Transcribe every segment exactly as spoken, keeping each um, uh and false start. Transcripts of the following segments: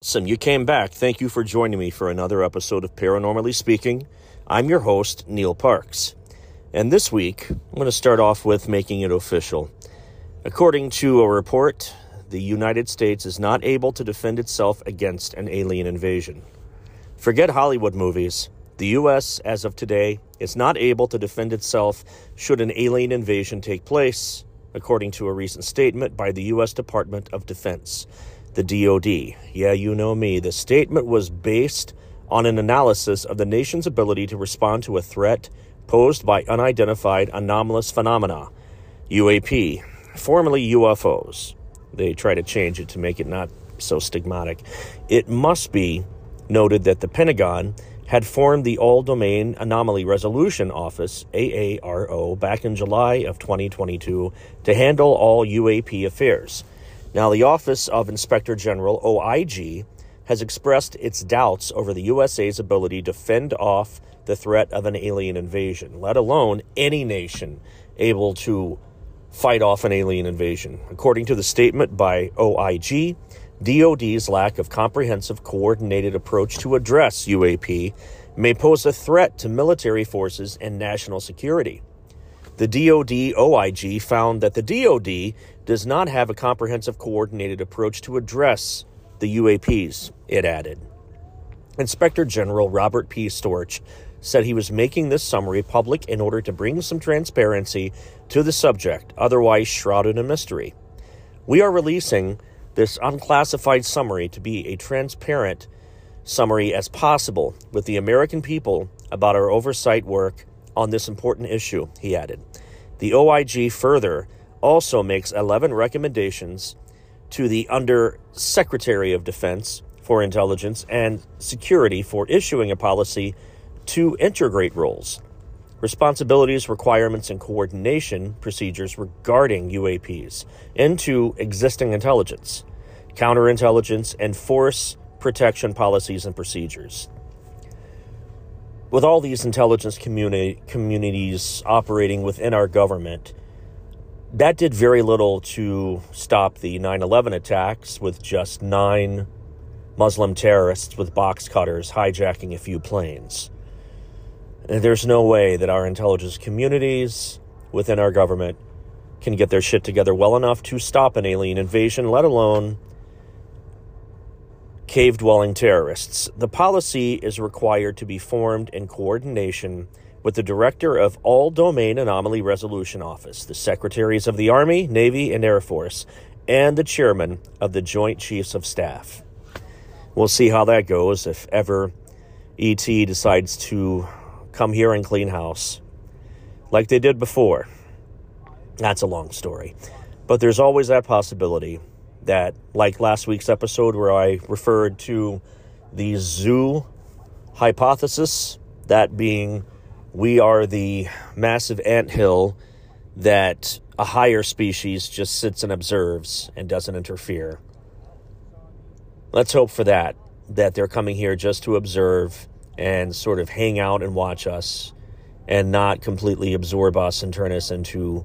Awesome, you came back. Thank you for joining me for another episode of Paranormally Speaking. I'm your host, Neil Parks. And this week, I'm going to start off with making it official. According to a report, the United States is not able to defend itself against an alien invasion. Forget Hollywood movies. The U S, as of today, is not able to defend itself should an alien invasion take place, according to a recent statement by the U S Department of Defense, the D O D. Yeah, you know me. The statement was based on an analysis of the nation's ability to respond to a threat posed by unidentified anomalous phenomena, U A P, formerly U F Os. They try to change it to make it not so stigmatic. It must be noted that the Pentagon had formed the All-Domain Anomaly Resolution Office, A A R O, back in July of twenty twenty-two to handle all U A P affairs. Now, the Office of Inspector General, O I G, has expressed its doubts over the U S A's ability to fend off the threat of an alien invasion, let alone any nation able to fight off an alien invasion. According to the statement by O I G, D O D's lack of comprehensive, coordinated approach to address U A P may pose a threat to military forces and national security. The D O D O I G found that the D O D does not have a comprehensive, coordinated approach to address the U A Ps, it added. Inspector General Robert P. Storch said he was making this summary public in order to bring some transparency to the subject, otherwise shrouded in mystery. We are releasing this unclassified summary to be a transparent summary as possible with the American people about our oversight work on this important issue, he added. The O I G further also makes eleven recommendations to the Under-Secretary of Defense for Intelligence and Security for issuing a policy to integrate roles, responsibilities, requirements, and coordination procedures regarding U A Ps into existing intelligence, counterintelligence, and force protection policies and procedures. With all these intelligence communi- communities operating within our government, that did very little to stop the nine eleven attacks with just nine Muslim terrorists with box cutters hijacking a few planes. There's no way that our intelligence communities within our government can get their shit together well enough to stop an alien invasion, let alone cave-dwelling terrorists. The policy is required to be formed in coordination with the Director of All-Domain Anomaly Resolution Office, the Secretaries of the Army, Navy, and Air Force, and the Chairman of the Joint Chiefs of Staff. We'll see how that goes if ever E T decides to come here and clean house like they did before. That's a long story. But there's always that possibility that, like last week's episode where I referred to the zoo hypothesis, that being we are the massive anthill that a higher species just sits and observes and doesn't interfere. Let's hope for that, that they're coming here just to observe and sort of hang out and watch us and not completely absorb us and turn us into,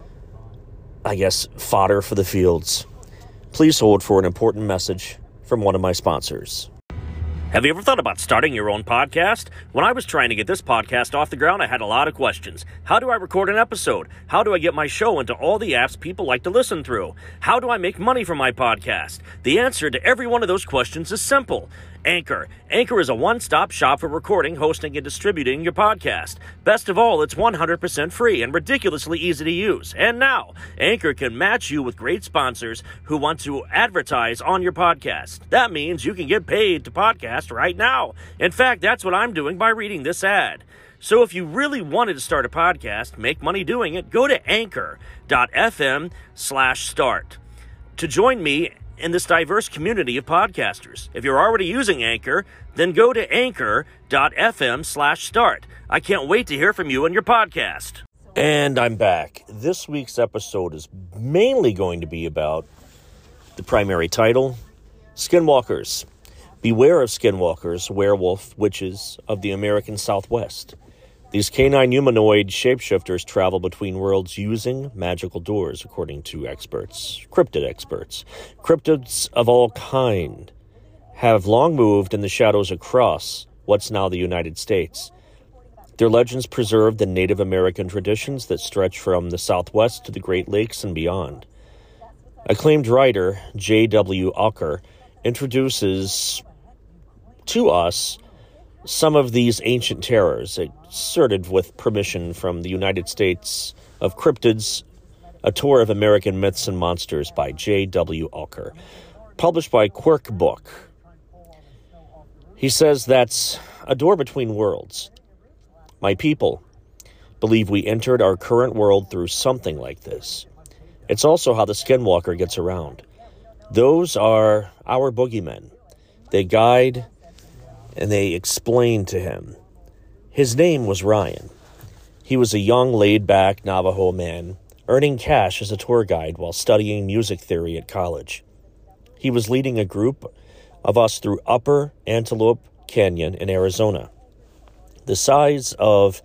I guess, fodder for the fields. Please hold for an important message from one of my sponsors. Have you ever thought about starting your own podcast? When I was trying to get this podcast off the ground, I had a lot of questions. How do I record an episode? How do I get my show into all the apps people like to listen through? How do I make money from my podcast? The answer to every one of those questions is simple. Anchor. Anchor is a one-stop shop for recording, hosting, and distributing your podcast. Best of all, it's one hundred percent free and ridiculously easy to use. And now, Anchor can match you with great sponsors who want to advertise on your podcast. That means you can get paid to podcast right now. In fact, that's what I'm doing by reading this ad. So if you really wanted to start a podcast, make money doing it, go to anchor.fm slash start. To join me in this diverse community of podcasters. If you're already using Anchor, then go to anchor.fm slash start. I can't wait to hear from you and your podcast. And I'm back. This week's episode is mainly going to be about the primary title, Skinwalkers. Beware of skinwalkers, werewolf witches of the American Southwest. These canine humanoid shapeshifters travel between worlds using magical doors, according to experts, cryptid experts. Cryptids of all kind have long moved in the shadows across what's now the United States. Their legends preserve the Native American traditions that stretch from the Southwest to the Great Lakes and beyond. Acclaimed writer J W Ucker introduces to us some of these ancient terrors, asserted with permission from the United States of Cryptids, A Tour of American Myths and Monsters by J W Ucker, published by Quirk Book. He says that's a door between worlds. My people believe we entered our current world through something like this. It's also how the Skinwalker gets around. Those are our boogeymen. They guide and they explain to him. His name was Ryan. He was a young, laid-back Navajo man, earning cash as a tour guide while studying music theory at college. He was leading a group of us through Upper Antelope Canyon in Arizona. The size of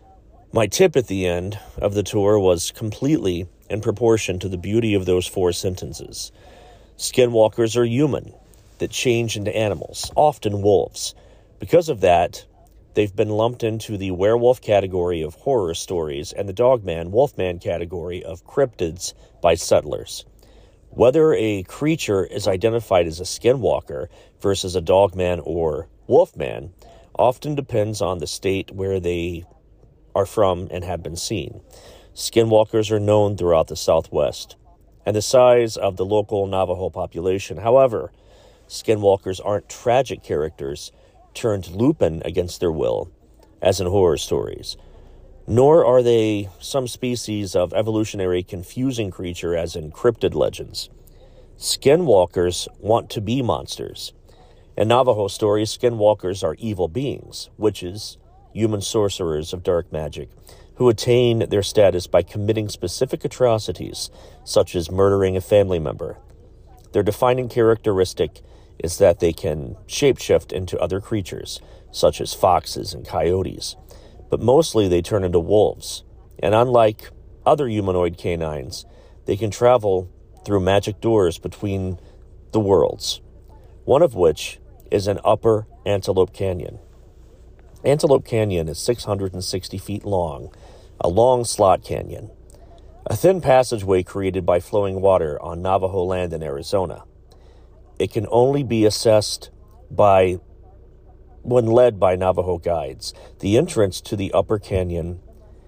my tip at the end of the tour was completely in proportion to the beauty of those four sentences. Skinwalkers are human that change into animals, often wolves. Because of that, they've been lumped into the werewolf category of horror stories and the dogman, wolfman category of cryptids by settlers. Whether a creature is identified as a skinwalker versus a dogman or wolfman often depends on the state where they are from and have been seen. Skinwalkers are known throughout the Southwest and the size of the local Navajo population. However, skinwalkers aren't tragic characters turned lupin against their will, as in horror stories. Nor are they some species of evolutionary confusing creature, as in cryptid legends. Skinwalkers want to be monsters. In Navajo stories, skinwalkers are evil beings, witches, human sorcerers of dark magic, who attain their status by committing specific atrocities, such as murdering a family member. Their defining characteristic is that they can shapeshift into other creatures, such as foxes and coyotes, but mostly they turn into wolves. And unlike other humanoid canines, they can travel through magic doors between the worlds, one of which is an Upper Antelope Canyon. Antelope Canyon is six hundred sixty feet long, a long slot canyon, a thin passageway created by flowing water on Navajo land in Arizona. It can only be assessed by when led by Navajo guides. The entrance to the Upper Canyon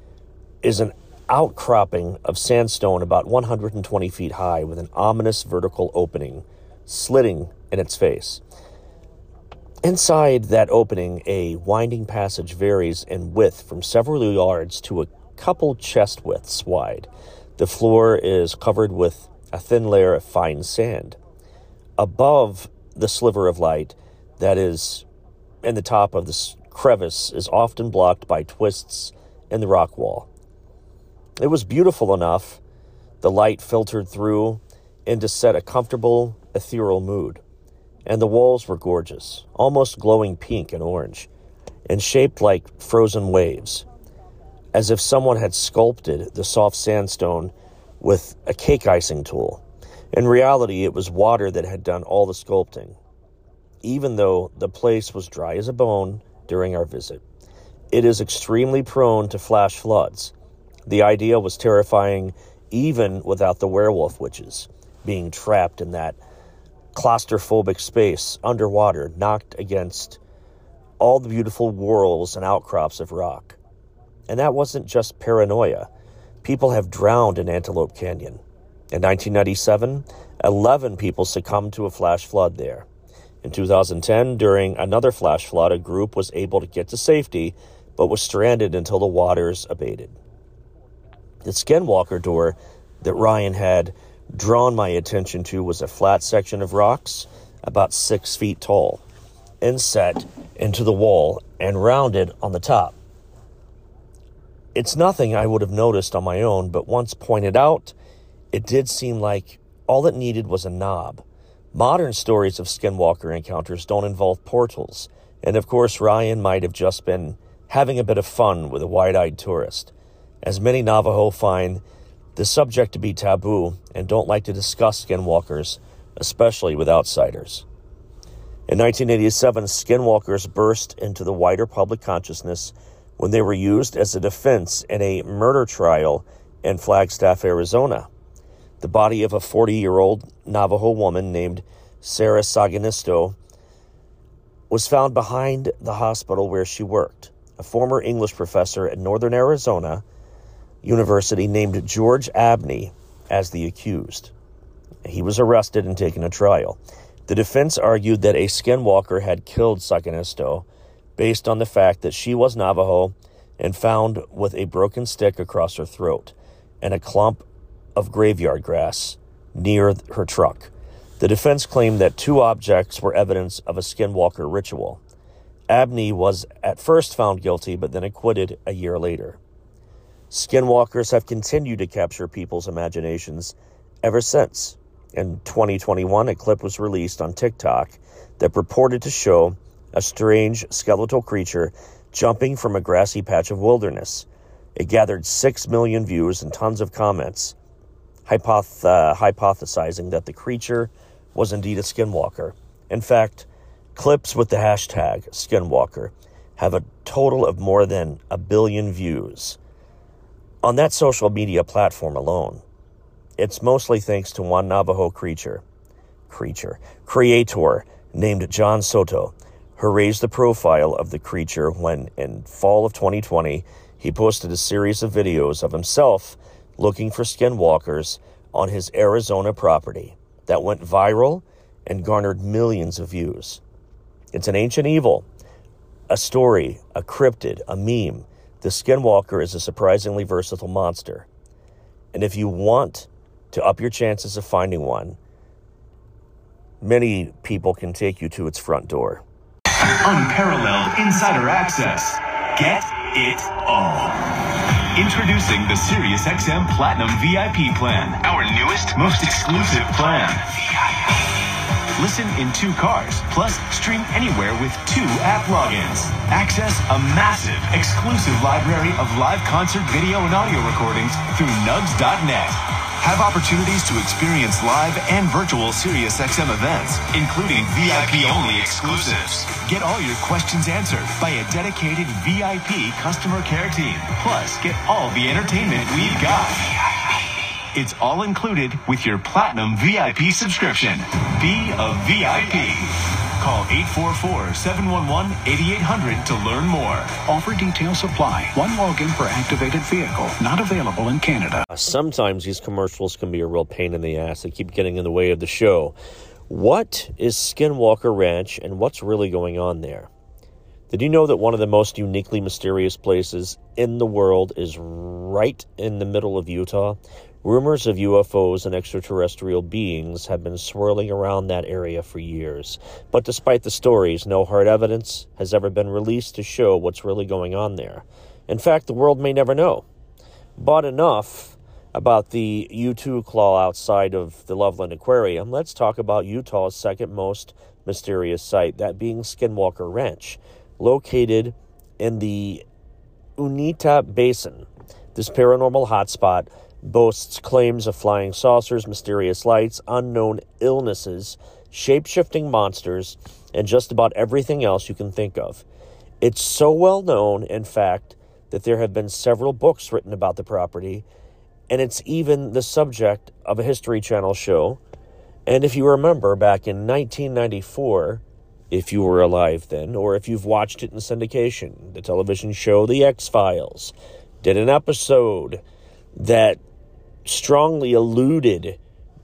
is an outcropping of sandstone about one hundred twenty feet high with an ominous vertical opening slitting in its face. Inside that opening, a winding passage varies in width from several yards to a couple chest widths wide. The floor is covered with a thin layer of fine sand. Above the sliver of light that is in the top of this crevice is often blocked by twists in the rock wall. It was beautiful enough, the light filtered through, and to set a comfortable, ethereal mood. And the walls were gorgeous, almost glowing pink and orange, and shaped like frozen waves, as if someone had sculpted the soft sandstone with a cake icing tool. In reality, it was water that had done all the sculpting, even though the place was dry as a bone during our visit. It is extremely prone to flash floods. The idea was terrifying even without the werewolf witches being trapped in that claustrophobic space underwater, knocked against all the beautiful whorls and outcrops of rock. And that wasn't just paranoia. People have drowned in Antelope Canyon. In nineteen ninety-seven, eleven people succumbed to a flash flood there. In two thousand ten, during another flash flood, a group was able to get to safety, but was stranded until the waters abated. The Skinwalker door that Ryan had drawn my attention to was a flat section of rocks about six feet tall, inset into the wall and rounded on the top. It's nothing I would have noticed on my own, but once pointed out, it did seem like all it needed was a knob. Modern stories of Skinwalker encounters don't involve portals, and of course Ryan might have just been having a bit of fun with a wide-eyed tourist, as many Navajo find the subject to be taboo and don't like to discuss skinwalkers, especially with outsiders. In nineteen eighty-seven, skinwalkers burst into the wider public consciousness when they were used as a defense in a murder trial in Flagstaff, Arizona. The body of a forty-year-old Navajo woman named Sarah Saginisto was found behind the hospital where she worked. A former English professor at Northern Arizona University named George Abney as the accused. He was arrested and taken to trial. The defense argued that a skinwalker had killed Saginisto based on the fact that she was Navajo and found with a broken stick across her throat and a clump of graveyard grass near her truck. The defense claimed that two objects were evidence of a skinwalker ritual. Abney was at first found guilty, but then acquitted a year later. Skinwalkers have continued to capture people's imaginations ever since. In twenty twenty-one, a clip was released on TikTok that purported to show a strange skeletal creature jumping from a grassy patch of wilderness. It gathered six million views and tons of comments, hypoth- uh, hypothesizing that the creature was indeed a skinwalker. In fact, clips with the hashtag skinwalker have a total of more than a billion views on that social media platform alone. It's mostly thanks to one Navajo creature, creature, creator named John Soto, who raised the profile of the creature when, in fall of twenty twenty, he posted a series of videos of himself looking for skinwalkers on his Arizona property that went viral and garnered millions of views. It's an ancient evil, a story, a cryptid, a meme. The skinwalker is a surprisingly versatile monster. And if you want to up your chances of finding one, many people can take you to its front door. Unparalleled insider access. Get it all. Introducing the SiriusXM Platinum V I P plan, our newest, most exclusive plan. Listen in two cars, plus stream anywhere with two app logins. Access a massive, exclusive library of live concert video and audio recordings through nugs dot net. Have opportunities to experience live and virtual SiriusXM events, including V I P-only exclusives. Get all your questions answered by a dedicated V I P customer care team. Plus, get all the entertainment we've got. It's all included with your Platinum V I P subscription. Be a V I P. Call eight four four, seven one one, eight eight hundred to learn more. Offer details apply. One login per activated vehicle. Not available in Canada. Sometimes these commercials can be a real pain in the ass. They keep getting in the way of the show. What is Skinwalker Ranch and what's really going on there? Did you know that one of the most uniquely mysterious places in the world is right in the middle of Utah? Rumors of U F Os and extraterrestrial beings have been swirling around that area for years. But despite the stories, no hard evidence has ever been released to show what's really going on there. In fact, the world may never know. But enough about the U two claw outside of the Loveland Aquarium. Let's talk about Utah's second most mysterious site, that being Skinwalker Ranch, located in the Uinta Basin. This paranormal hotspot boasts claims of flying saucers, mysterious lights, unknown illnesses, shape-shifting monsters, and just about everything else you can think of. It's so well known, in fact, that there have been several books written about the property, and it's even the subject of a History Channel show. And if you remember, back in nineteen ninety-four, if you were alive then, or if you've watched it in syndication, the television show The X-Files did an episode that strongly alluded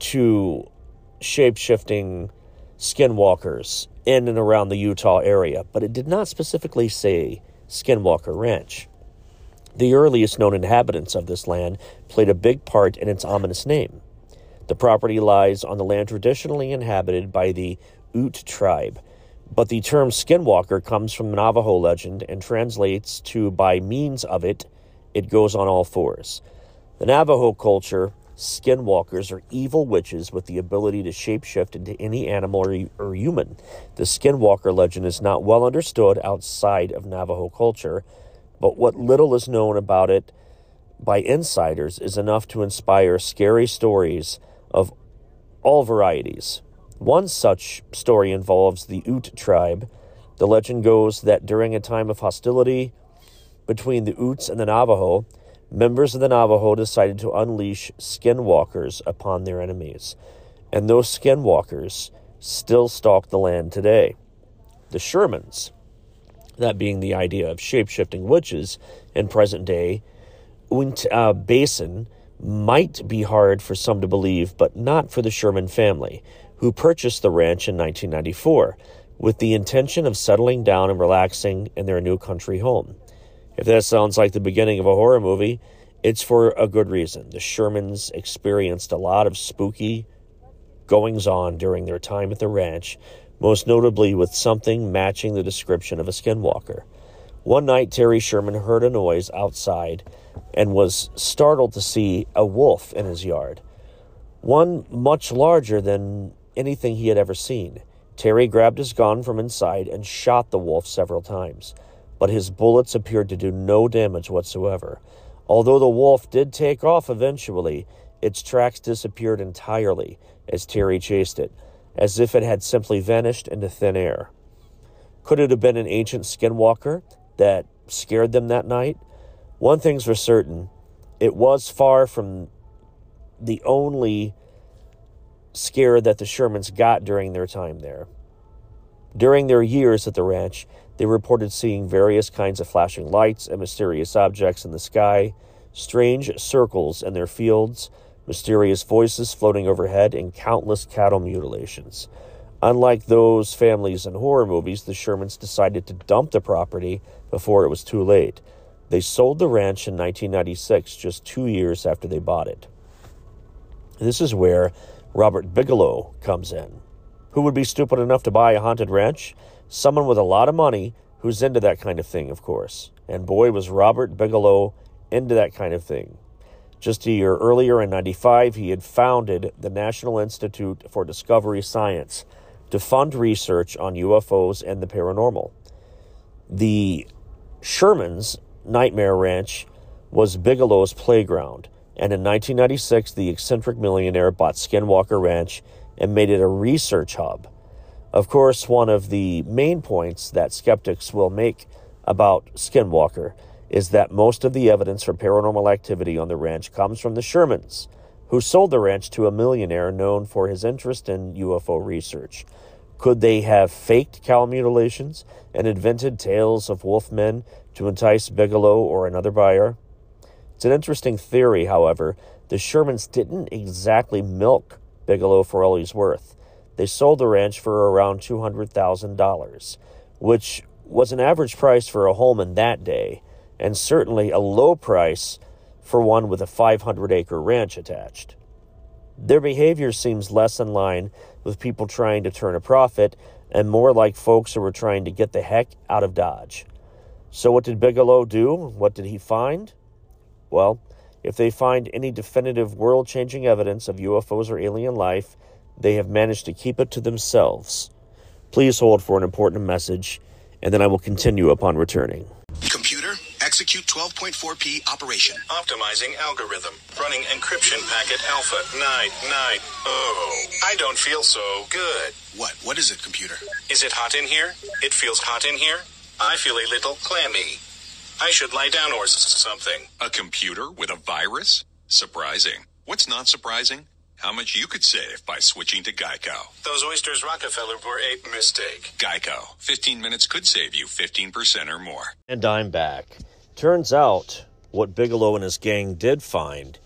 to shape-shifting skinwalkers in and around the Utah area, but it did not specifically say Skinwalker Ranch. The earliest known inhabitants of this land played a big part in its ominous name. The property lies on the land traditionally inhabited by the Ute tribe, but the term skinwalker comes from Navajo legend and translates to by means of it, it goes on all fours. The Navajo culture, skinwalkers are evil witches with the ability to shapeshift into any animal or, or human. The skinwalker legend is not well understood outside of Navajo culture, but what little is known about it by insiders is enough to inspire scary stories of all varieties. One such story involves the Ute tribe. The legend goes that during a time of hostility between the Utes and the Navajo, members of the Navajo decided to unleash skinwalkers upon their enemies, and those skinwalkers still stalk the land today. The Shermans, that being the idea of shape-shifting witches in present-day Uint uh, Basin, might be hard for some to believe, but not for the Sherman family, who purchased the ranch in nineteen ninety-four with the intention of settling down and relaxing in their new country home. If that sounds like the beginning of a horror movie, it's for a good reason. The Shermans experienced a lot of spooky goings-on during their time at the ranch, most notably with something matching the description of a skinwalker. One night, Terry Sherman heard a noise outside and was startled to see a wolf in his yard, one much larger than anything he had ever seen. Terry grabbed his gun from inside and shot the wolf several times, but his bullets appeared to do no damage whatsoever. Although the wolf did take off eventually, its tracks disappeared entirely as Terry chased it, as if it had simply vanished into thin air. Could it have been an ancient skinwalker that scared them that night? One thing's for certain, it was far from the only scare that the Shermans got during their time there. During their years at the ranch, they reported seeing various kinds of flashing lights and mysterious objects in the sky, strange circles in their fields, mysterious voices floating overhead, and countless cattle mutilations. Unlike those families in horror movies, the Shermans decided to dump the property before it was too late. They sold the ranch in nineteen ninety-six, just two years after they bought it. This is where Robert Bigelow comes in. Who would be stupid enough to buy a haunted ranch? Someone with a lot of money who's into that kind of thing, of course. And boy, was Robert Bigelow into that kind of thing. Just a year earlier, in ninety-five, he had founded the National Institute for Discovery Science to fund research on U F Os and the paranormal. The Sherman's Nightmare Ranch was Bigelow's playground, and in nineteen ninety-six, the eccentric millionaire bought Skinwalker Ranch and made it a research hub. Of course, one of the main points that skeptics will make about Skinwalker is that most of the evidence for paranormal activity on the ranch comes from the Shermans, who sold the ranch to a millionaire known for his interest in U F O research. Could they have faked cow mutilations and invented tales of wolfmen to entice Bigelow or another buyer? It's an interesting theory, however. The Shermans didn't exactly milk Bigelow for all he's worth. They sold the ranch for around two hundred thousand dollars, which was an average price for a home in that day, and certainly a low price for one with a five hundred acre ranch attached. Their behavior seems less in line with people trying to turn a profit and more like folks who were trying to get the heck out of Dodge. So what did Bigelow do? What did he find? Well, if they find any definitive world-changing evidence of U F Os or alien life, they have managed to keep it to themselves. Please hold for an important message, and then I will continue upon returning. Computer, execute twelve point four P operation. Optimizing algorithm. Running encryption packet alpha nine nine. Oh, I don't feel so good. What? What is it, computer? Is it hot in here? It feels hot in here. I feel a little clammy. I should lie down or s- something. A computer with a virus? Surprising. What's not surprising? How much you could save by switching to Geico. Those oysters Rockefeller were a mistake. Geico. fifteen minutes could save you fifteen percent or more. And I'm back. Turns out what Bigelow and his gang did find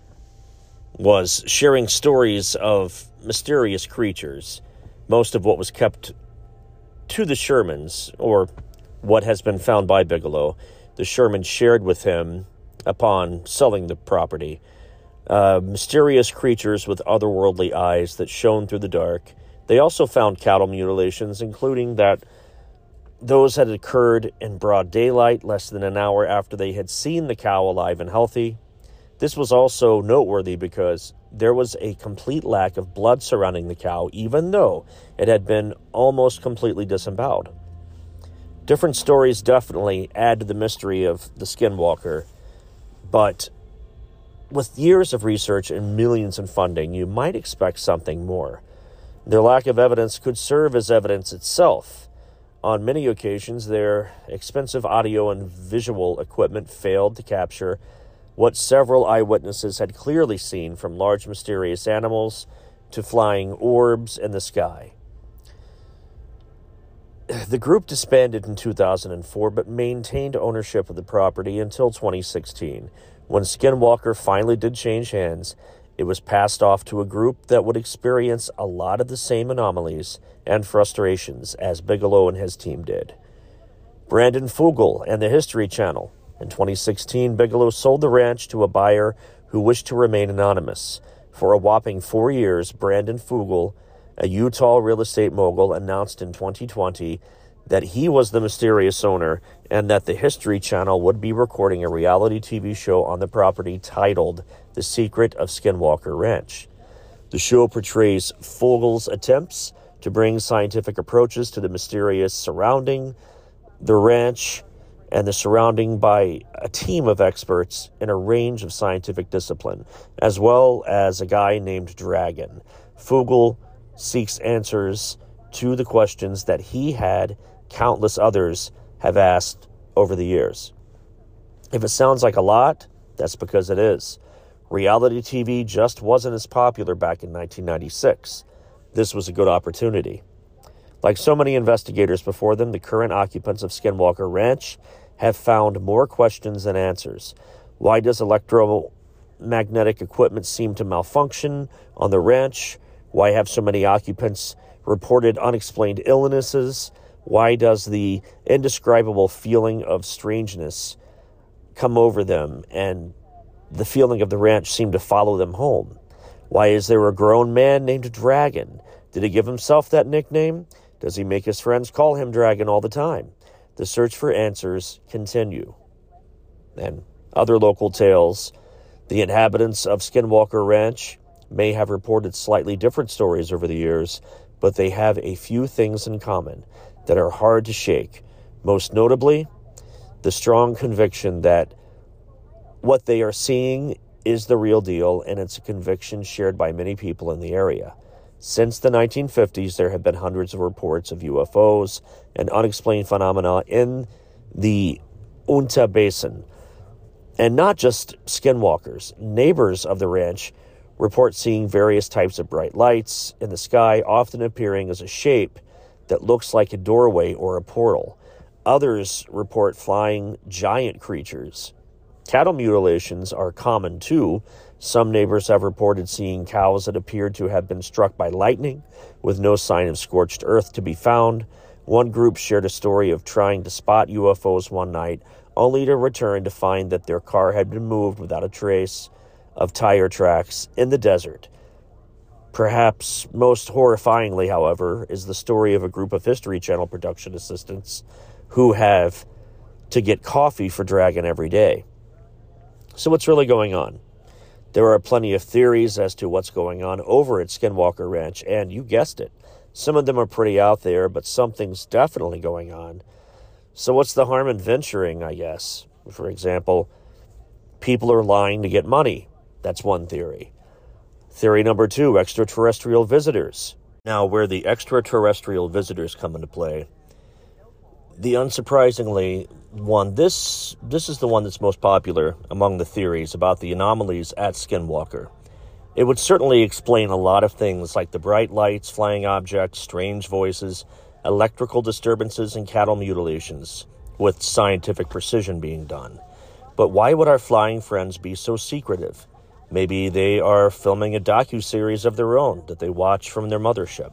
was sharing stories of mysterious creatures. Most of what was kept to the Shermans, or what has been found by Bigelow, the Shermans shared with him upon selling the property. Uh, mysterious creatures with otherworldly eyes that shone through the dark. They also found cattle mutilations, including that those had occurred in broad daylight, less than an hour after they had seen the cow alive and healthy. This was also noteworthy because there was a complete lack of blood surrounding the cow, even though it had been almost completely disemboweled. Different stories definitely add to the mystery of the Skinwalker, but with years of research and millions in funding, you might expect something more. Their lack of evidence could serve as evidence itself. On many occasions, their expensive audio and visual equipment failed to capture what several eyewitnesses had clearly seen, from large mysterious animals to flying orbs in the sky. The group disbanded in two thousand four, but maintained ownership of the property until twenty sixteen. When Skinwalker finally did change hands, it was passed off to a group that would experience a lot of the same anomalies and frustrations as Bigelow and his team did. Brandon Fugal and the History Channel. In twenty sixteen, Bigelow sold the ranch to a buyer who wished to remain anonymous. For a whopping four years, Brandon Fugal, a Utah real estate mogul, announced in twenty twenty that he was the mysterious owner and that the History Channel would be recording a reality T V show on the property titled The Secret of Skinwalker Ranch. The show portrays Fugal's attempts to bring scientific approaches to the mysterious surrounding the ranch and the surrounding by a team of experts in a range of scientific discipline, as well as a guy named Dragon. Fugal seeks answers to the questions that he had countless others have asked over the years. If it sounds like a lot, that's because it is. Reality T V just wasn't as popular back in nineteen ninety-six. This was a good opportunity. Like so many investigators before them, the current occupants of Skinwalker Ranch have found more questions than answers. Why does electromagnetic equipment seem to malfunction on the ranch? Why have so many occupants reported unexplained illnesses? Why does the indescribable feeling of strangeness come over them and the feeling of the ranch seem to follow them home? Why is there a grown man named Dragon? Did he give himself that nickname? Does he make his friends call him Dragon all the time? The search for answers continue. And other local tales. The inhabitants of Skinwalker Ranch may have reported slightly different stories over the years, but they have a few things in common that are hard to shake. Most notably, the strong conviction that what they are seeing is the real deal, and it's a conviction shared by many people in the area. Since the nineteen fifties, there have been hundreds of reports of U F Os and unexplained phenomena in the Uinta Basin. And not just skinwalkers. Neighbors of the ranch report seeing various types of bright lights in the sky, often appearing as a shape that looks like a doorway or a portal. Others report flying giant creatures. Cattle mutilations are common too. Some neighbors have reported seeing cows that appeared to have been struck by lightning, with no sign of scorched earth to be found. One group shared a story of trying to spot U F Os one night, only to return to find that their car had been moved without a trace of tire tracks in the desert. Perhaps most horrifyingly, however, is the story of a group of History Channel production assistants who have to get coffee for Dragon every day. So what's really going on? There are plenty of theories as to what's going on over at Skinwalker Ranch, and you guessed it. Some of them are pretty out there, but something's definitely going on. So what's the harm in venturing, I guess? For example, people are lying to get money. That's one theory. Theory number two, extraterrestrial visitors. Now, where the extraterrestrial visitors come into play, the unsurprisingly one, this this is the one that's most popular among the theories about the anomalies at Skinwalker. It would certainly explain a lot of things like the bright lights, flying objects, strange voices, electrical disturbances, and cattle mutilations, with scientific precision being done. But why would our flying friends be so secretive? Maybe they are filming a docu-series of their own that they watch from their mothership.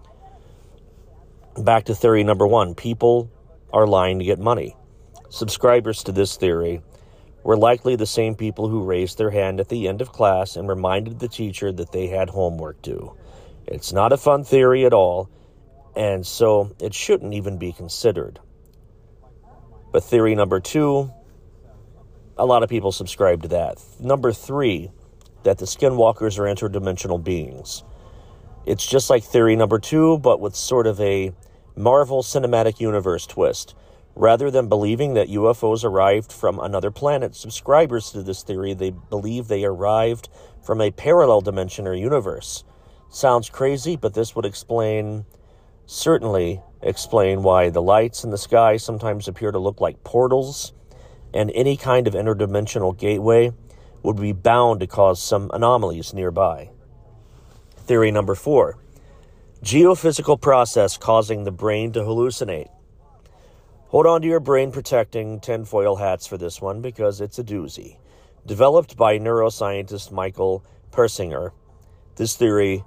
Back to theory number one, people are lying to get money. Subscribers to this theory were likely the same people who raised their hand at the end of class and reminded the teacher that they had homework due. It's not a fun theory at all, and so it shouldn't even be considered. But theory number two, a lot of people subscribe to that. Number three, that the Skinwalkers are interdimensional beings. It's just like theory number two, but with sort of a Marvel Cinematic Universe twist. Rather than believing that U F Os arrived from another planet, subscribers to this theory, they believe they arrived from a parallel dimension or universe. Sounds crazy, but this would explain, certainly explain why the lights in the sky sometimes appear to look like portals, and any kind of interdimensional gateway would be bound to cause some anomalies nearby. Theory number four, geophysical process causing the brain to hallucinate. Hold on to your brain-protecting tinfoil hats for this one because it's a doozy. Developed by neuroscientist Michael Persinger, this theory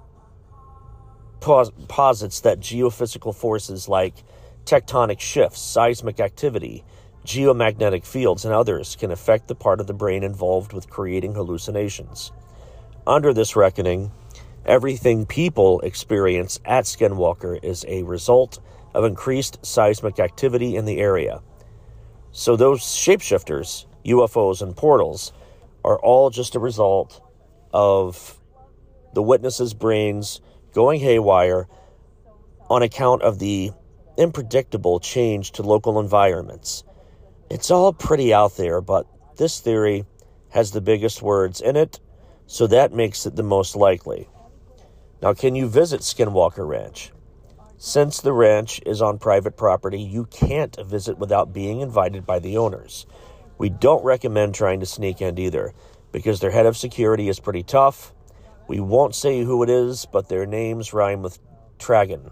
pos- posits that geophysical forces like tectonic shifts, seismic activity, geomagnetic fields, and others can affect the part of the brain involved with creating hallucinations. Under this reckoning, everything people experience at Skinwalker is a result of increased seismic activity in the area. So those shapeshifters, U F Os, and portals are all just a result of the witnesses' brains going haywire on account of the unpredictable change to local environments. It's all pretty out there, but this theory has the biggest words in it, so that makes it the most likely. Now, can you visit Skinwalker Ranch? Since the ranch is on private property, you can't visit without being invited by the owners. We don't recommend trying to sneak in either, because their head of security is pretty tough. We won't say who it is, but their names rhyme with Tragan.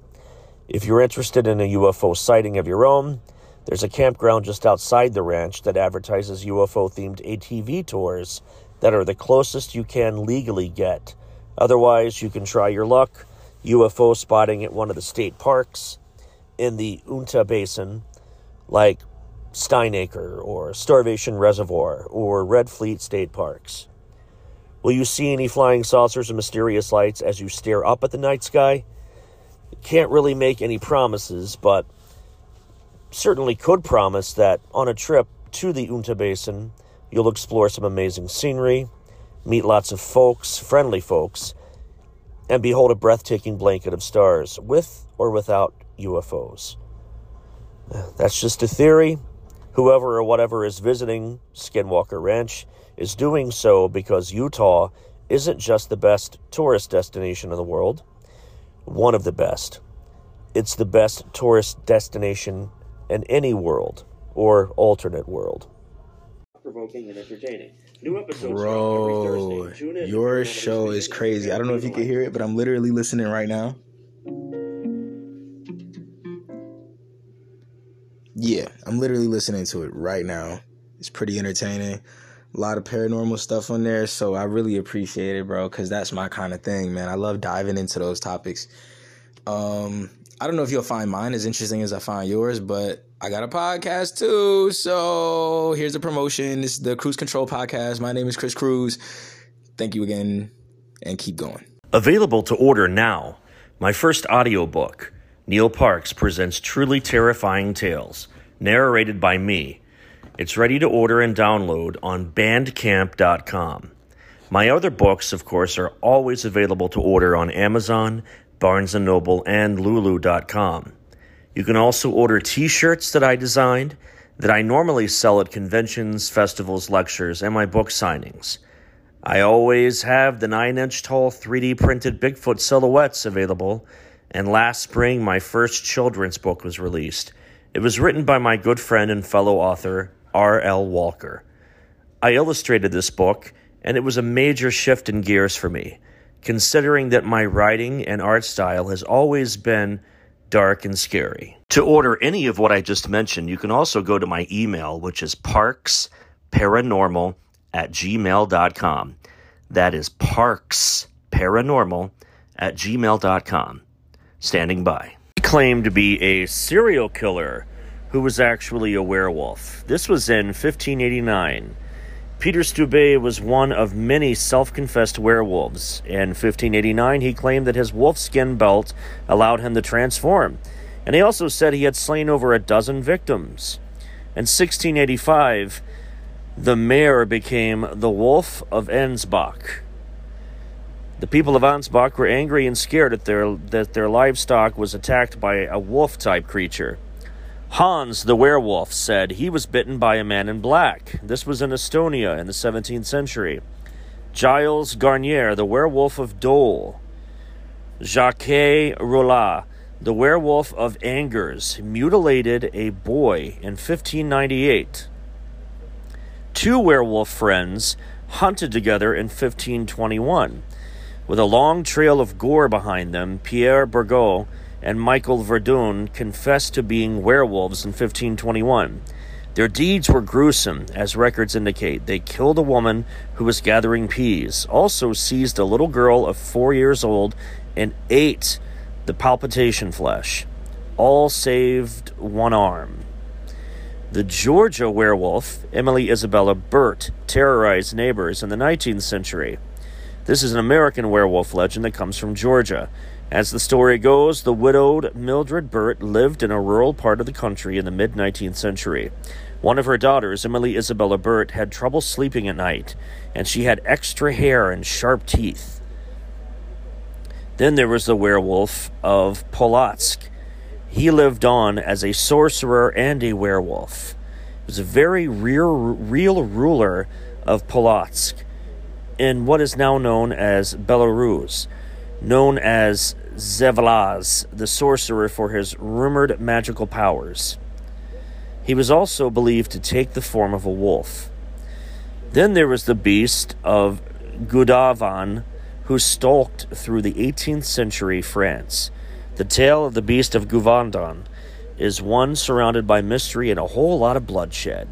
If you're interested in a U F O sighting of your own, there's a campground just outside the ranch that advertises U F O-themed A T V tours that are the closest you can legally get. Otherwise, you can try your luck U F O spotting at one of the state parks in the Uinta Basin, like Steinacre or Starvation Reservoir or Red Fleet State Parks. Will you see any flying saucers and mysterious lights as you stare up at the night sky? Can't really make any promises, but certainly could promise that on a trip to the Uinta Basin, you'll explore some amazing scenery, meet lots of folks, friendly folks, and behold a breathtaking blanket of stars, with or without U F Os. That's just a theory. Whoever or whatever is visiting Skinwalker Ranch is doing so because Utah isn't just the best tourist destination in the world, one of the best. It's the best tourist destination in any world or alternate world. Provoking and entertaining. New episodes Bro, every Thursday. Tune in. your show is crazy. I don't know if you can hear it, but I'm literally listening right now. Yeah, I'm literally listening to it right now. It's pretty entertaining. A lot of paranormal stuff on there, so I really appreciate it, bro, because that's my kind of thing, man. I love diving into those topics. Um, I don't know if you'll find mine as interesting as I find yours, but I got a podcast too, so here's a promotion. This is the Cruise Control Podcast. My name is Chris Cruz. Thank you again, and keep going. Available to order now, my first audiobook, Neil Parks Presents Truly Terrifying Tales, narrated by me. It's ready to order and download on bandcamp dot com. My other books, of course, are always available to order on Amazon, Barnes and Noble, and Lulu dot com. You can also order t-shirts that I designed that I normally sell at conventions, festivals, lectures, and my book signings. I always have the nine-inch tall three D printed Bigfoot silhouettes available, and last spring my first children's book was released. It was written by my good friend and fellow author, R L Walker. I illustrated this book, and it was a major shift in gears for me, considering that my writing and art style has always been dark and scary. To order any of what I just mentioned, you can also go to my email, which is parksparanormal at gmail dot com. That is parksparanormal at gmail dot com. Standing by. He claimed to be a serial killer who was actually a werewolf. This was in fifteen eighty-nine. Peter Stubbe was one of many self-confessed werewolves. In fifteen eighty-nine, he claimed that his wolfskin belt allowed him to transform, and he also said he had slain over a dozen victims. In sixteen eighty-five, the mayor became the Wolf of Ansbach. The people of Ansbach were angry and scared at their, that their livestock was attacked by a wolf-type creature. Hans, the werewolf, said he was bitten by a man in black. This was in Estonia in the seventeenth century. Giles Garnier, the werewolf of Dole, Jacques Roulat, the werewolf of Angers, mutilated a boy in fifteen ninety-eight. Two werewolf friends hunted together in fifteen twenty-one. With a long trail of gore behind them, Pierre Burgot and Michael Verdun confessed to being werewolves in fifteen twenty-one. Their deeds were gruesome, as records indicate. They killed a woman who was gathering peas, also seized a little girl of four years old, and ate the palpitation flesh. All saved one arm. The Georgia werewolf, Emily Isabella Burt, terrorized neighbors in the nineteenth century. This is an American werewolf legend that comes from Georgia. As the story goes, the widowed Mildred Burt lived in a rural part of the country in the mid-nineteenth century. One of her daughters, Emily Isabella Burt, had trouble sleeping at night, and she had extra hair and sharp teeth. Then there was the werewolf of Polotsk. He lived on as a sorcerer and a werewolf. He was a very real, real ruler of Polotsk in what is now known as Belarus, known as Zevlaz, the sorcerer for his rumored magical powers. He was also believed to take the form of a wolf. Then there was the beast of Gudavon, who stalked through the eighteenth century France. The tale of the beast of Guvandon is one surrounded by mystery and a whole lot of bloodshed.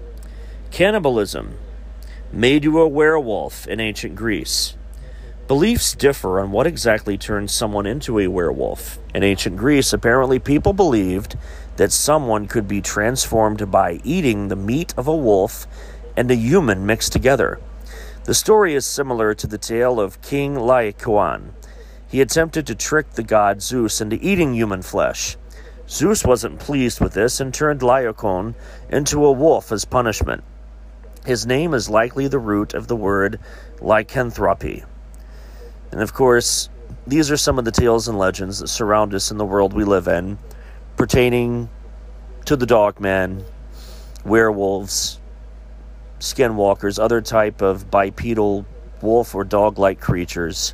Cannibalism made you a werewolf in ancient Greece. Beliefs differ on what exactly turns someone into a werewolf. In ancient Greece, apparently people believed that someone could be transformed by eating the meat of a wolf and a human mixed together. The story is similar to the tale of King Laocoon. He attempted to trick the god Zeus into eating human flesh. Zeus wasn't pleased with this and turned Laocoon into a wolf as punishment. His name is likely the root of the word lycanthropy. And of course, these are some of the tales and legends that surround us in the world we live in, pertaining to the Dogman, werewolves, skinwalkers, other type of bipedal wolf or dog-like creatures.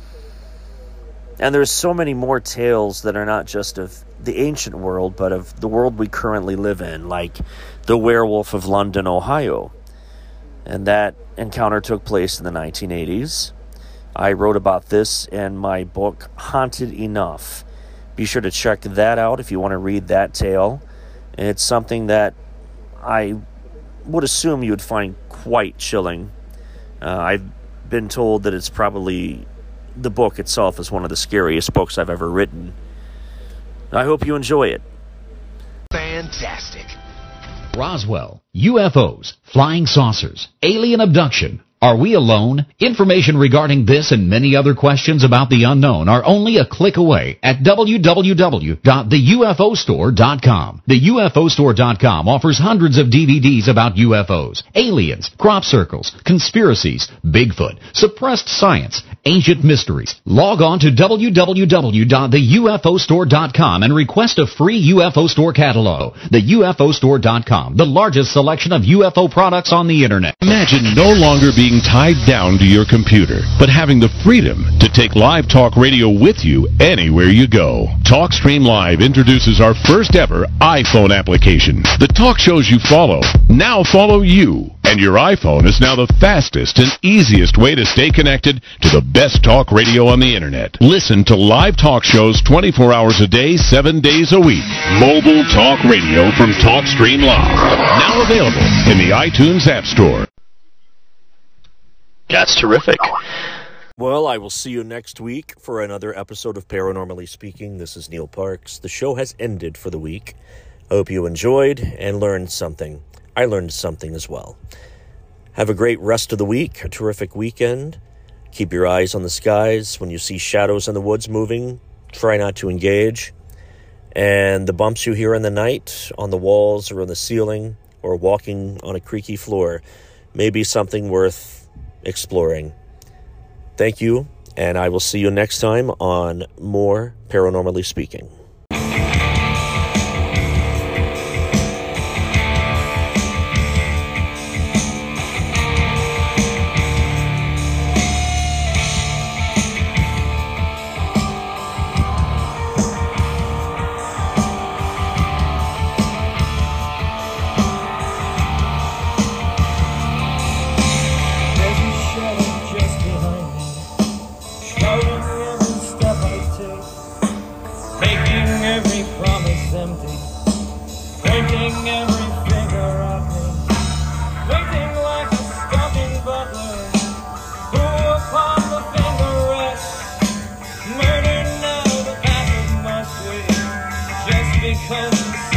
And there's so many more tales that are not just of the ancient world, but of the world we currently live in, like the werewolf of London, Ohio. And that encounter took place in the nineteen eighties. I wrote about this in my book, Haunted Enough. Be sure to check that out if you want to read that tale. It's something that I would assume you would find quite chilling. Uh, I've been told that it's probably, the book itself is one of the scariest books I've ever written. I hope you enjoy it. Fantastic. Roswell, U F Os, flying saucers, alien abduction. Are we alone? Information regarding this and many other questions about the unknown are only a click away at w w w dot the u f o store dot com. The U F O store dot com offers hundreds of D V Ds about U F Os, aliens, crop circles, conspiracies, Bigfoot, suppressed science, ancient mysteries. Log on to w w w dot the u f o store dot com and request a free U F O Store catalog. The U F O store dot com, the largest selection of U F O products on the internet. Imagine no longer being tied down to your computer, but having the freedom to take live talk radio with you anywhere you go. TalkStream Live introduces our first ever iPhone application. The talk shows you follow now follow you, and your iPhone is now the fastest and easiest way to stay connected to the best talk radio on the internet. Listen to live talk shows twenty-four hours a day, seven days a week. Mobile talk radio from TalkStream Live, now available in the iTunes App Store. That's terrific. Well, I will see you next week for another episode of Paranormally Speaking. This is Neil Parks. The show has ended for the week. I hope you enjoyed and learned something. I learned something as well. Have a great rest of the week, a terrific weekend. Keep your eyes on the skies. When you see shadows in the woods moving, try not to engage. And the bumps you hear in the night on the walls or on the ceiling or walking on a creaky floor may be something worth exploring. Thank you, and I will see you next time on more Paranormally Speaking. comes